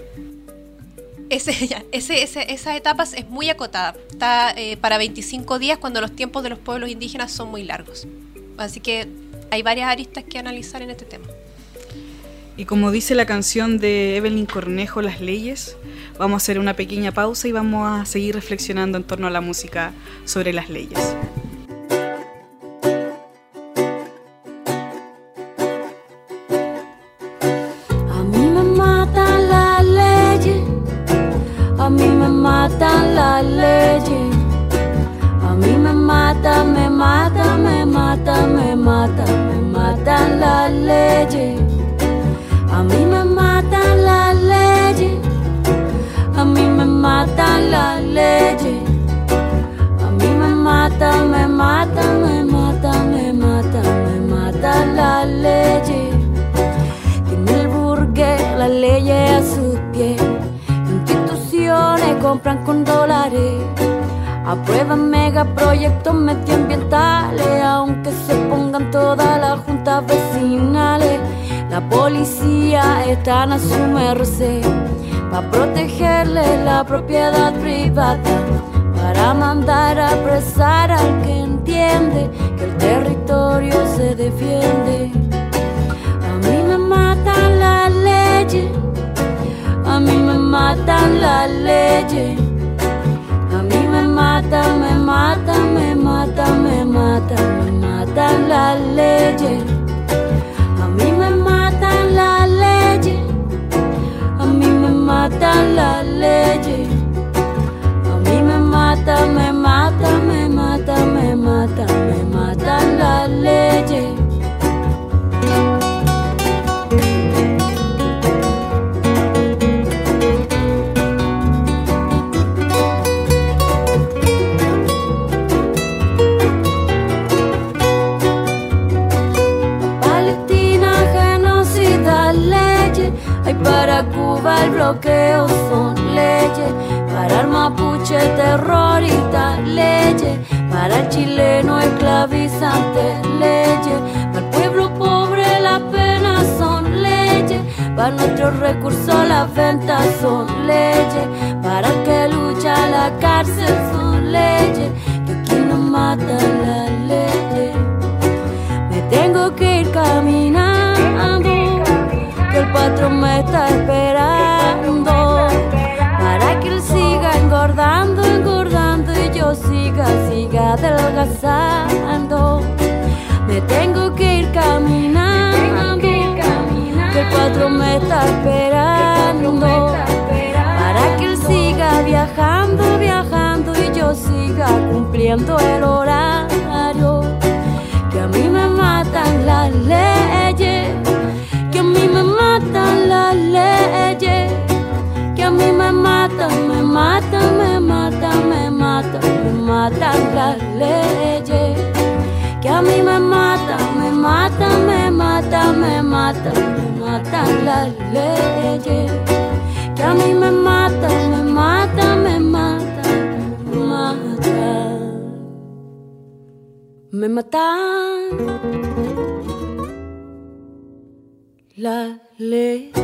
Ese, ya, ese, ese, esas etapas es muy acotada, está eh, para veinticinco días, cuando los tiempos de los pueblos indígenas son muy largos. Así que hay varias aristas que analizar en este tema. Y como dice la canción de Evelyn Cornejo, Las Leyes, vamos a hacer una pequeña pausa y vamos a seguir reflexionando en torno a la música sobre las leyes. A mí me matan las leyes, a mí me mata, me mata, me mata, me mata, me matan las leyes. A mí me matan las leyes, a mí me matan las leyes. A mí me mata, me mata, me mata, me mata, me matan las leyes. Tiene el burgués las leyes a sus pies. Compran con dólares, aprueban megaproyectos medioambientales, aunque se pongan todas las juntas vecinales. La policía está a su merced para protegerle la propiedad privada, para mandar a apresar al que entiende que el territorio se defiende. A mí me matan las leyes, a mí me matan las leyes. A mí me matan, me matan, me matan, me matan, me matan las leyes. A mí me matan las leyes, a mí me matan las leyes. A mí me matan, me matan, me matan, me matan, me matan las leyes. Para Cuba el bloqueo son leyes, para el mapuche terrorista leyes, para el chileno esclavizante leyes, para el pueblo pobre las penas son leyes, para nuestros recursos las ventas son leyes, para el que lucha la cárcel son leyes, que aquí nos matan las leyes. Me tengo que ir caminando, que el patrón me está esperando, para que él siga engordando, engordando y yo siga, siga adelgazando. Me tengo que cumpliendo el horario. Que a mí me matan las leyes, que a mí me matan las leyes, que a mí me matan, me matan, me matan, me matan, me matan las leyes. Que a mí me matan, me matan, me matan, me matan, me matan las leyes. Que a mí me matan, me matan, me matan, me matan, me matan las leyes.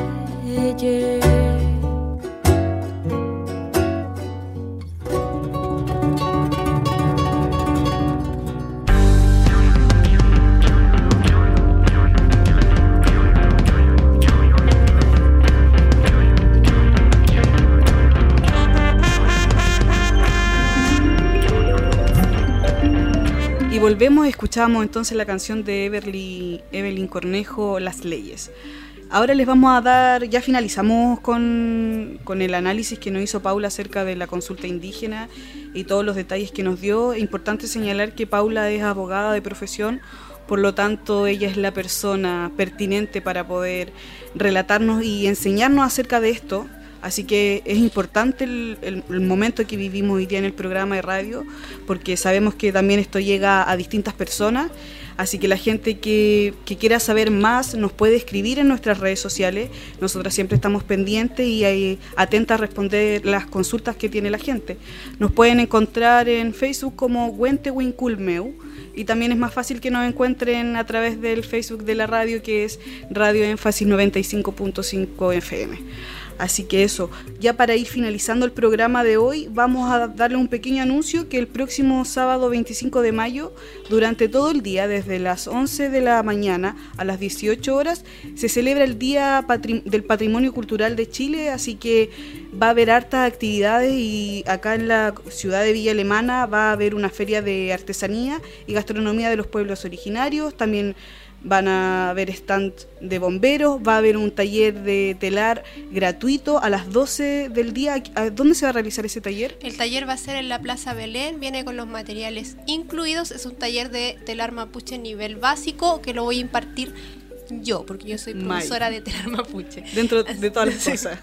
Y volvemos, escuchamos entonces la canción de Everly, Evelyn Cornejo, Las Leyes. Ahora les vamos a dar, ya finalizamos con, con el análisis que nos hizo Paula acerca de la consulta indígena y todos los detalles que nos dio. Es importante señalar que Paula es abogada de profesión, por lo tanto ella es la persona pertinente para poder relatarnos y enseñarnos acerca de esto. Así que es importante el, el, el momento que vivimos hoy día en el programa de radio, porque sabemos que también esto llega a distintas personas. Así que la gente que, que quiera saber más nos puede escribir en nuestras redes sociales. Nosotras siempre estamos pendientes y ahí, atentas a responder las consultas que tiene la gente. Nos pueden encontrar en Facebook como Wente Winculmeu, y también es más fácil que nos encuentren a través del Facebook de la radio, que es Radio Énfasis noventa y cinco punto cinco F M. Así que eso, ya para ir finalizando el programa de hoy, vamos a darle un pequeño anuncio que el próximo sábado veinticinco de mayo, durante todo el día, desde las once de la mañana a las dieciocho horas, se celebra el Día Patri- del Patrimonio Cultural de Chile, así que va a haber hartas actividades y acá en la ciudad de Villa Alemana va a haber una feria de artesanía y gastronomía de los pueblos originarios, también van a haber stand de bomberos, va a haber un taller de telar gratuito a las doce del día. ¿Dónde se va a realizar ese taller? El taller va a ser en la Plaza Belén, viene con los materiales incluidos, es un taller de telar mapuche nivel básico que lo voy a impartir yo, porque yo soy profesora May. de telar mapuche. Dentro de todas las cosas.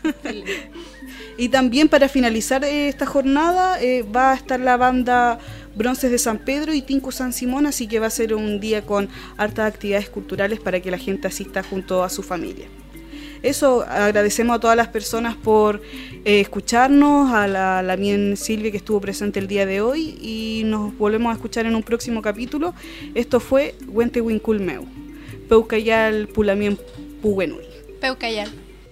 Y también para finalizar eh, esta jornada eh, va a estar la banda Bronces de San Pedro y Tinku San Simón, así que va a ser un día con hartas actividades culturales para que la gente asista junto a su familia. Eso, agradecemos a todas las personas por eh, escucharnos, a la, la mien Silvia que estuvo presente el día de hoy, y nos volvemos a escuchar en un próximo capítulo. Esto fue Wente Winculmeu, Peucayal Pulamien Puwenui. Peucayal.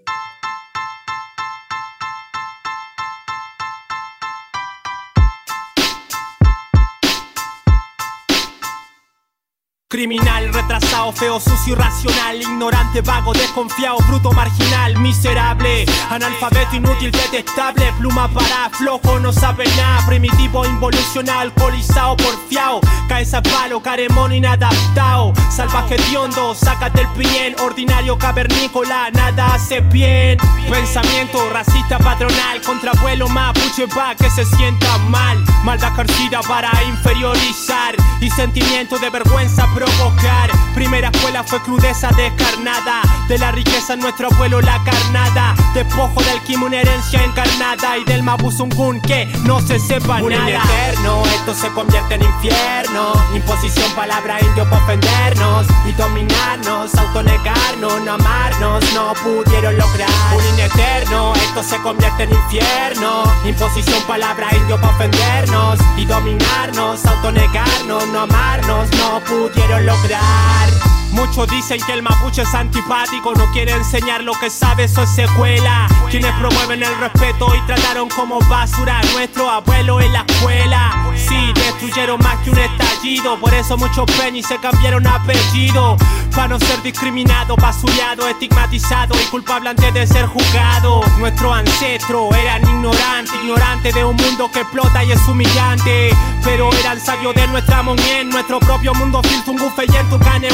Criminal, retrasado, feo, sucio, irracional, ignorante, vago, desconfiado, bruto, marginal, miserable, analfabeto, inútil, detestable, pluma para flojo, no sabe nada, primitivo, involucional, alcoholizado, porfiado, cabeza a palo, caremón, inadaptado, salvaje hediondo, sácate el piñén, ordinario, cavernícola, nada hace bien, pensamiento racista, patronal, contra abuelo, mapuche, pa' que se sienta mal, maldad ejercida para inferiorizar, y sentimiento de vergüenza, provocar. Primera escuela fue crudeza descarnada, de la riqueza nuestro abuelo la carnada, despojo del Kim una herencia encarnada, y del Mapuzungún que no se sepa un nada. Eterno, esto se convierte en infierno, imposición palabra indio para ofendernos y dominarnos, autonegarnos, no amarnos, no pudieron lograr. Un eterno, esto se convierte en infierno, imposición palabra indio para ofendernos y dominarnos, autonegarnos, no amarnos, no pudieron lograr. Muchos dicen que el mapuche es antipático, no quiere enseñar lo que sabe, eso es secuela. Quienes promueven el respeto y trataron como basura a nuestro abuelo en la escuela. Sí, destruyeron más que un estallido, por eso muchos ven y se cambiaron apellido. Para no ser discriminado, basureado, estigmatizado y culpable antes de ser juzgado. Nuestros ancestros eran ignorantes, ignorantes de un mundo que explota y es humillante. Pero eran sabios de nuestra monien, nuestro propio mundo filtungufe y en tu canehuen.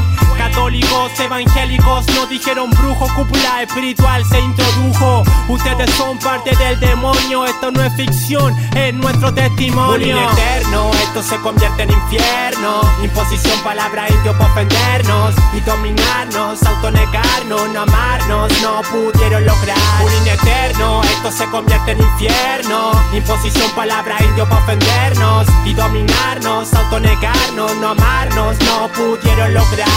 Católicos, evangélicos, nos dijeron brujo, cúpula espiritual se introdujo. Ustedes son parte del demonio, esto no es ficción, es nuestro testimonio. Bullying eterno, esto se convierte en infierno. Imposición, palabra indio para ofendernos y dominarnos, autonegarnos, no amarnos, no pudieron lograr. Bullying eterno, esto se convierte en infierno. Imposición, palabra indio para ofendernos y dominarnos, autonegarnos, no amarnos, no pudieron lograr.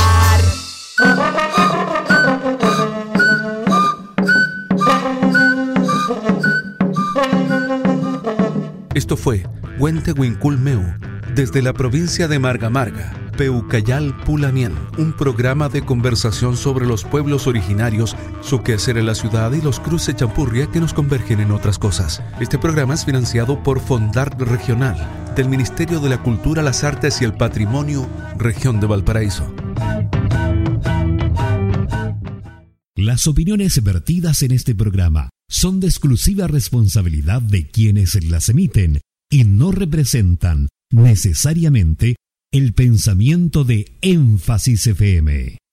Esto fue Wente Wincul Meu, desde la provincia de Marga Marga, Peucayal Pulamien, un programa de conversación sobre los pueblos originarios, su quehacer en la ciudad y los cruces champurria que nos convergen en otras cosas. Este programa es financiado por Fondart Regional, del Ministerio de la Cultura, las Artes y el Patrimonio, Región de Valparaíso. Las opiniones vertidas en este programa son de exclusiva responsabilidad de quienes las emiten y no representan necesariamente el pensamiento de Énfasis F M.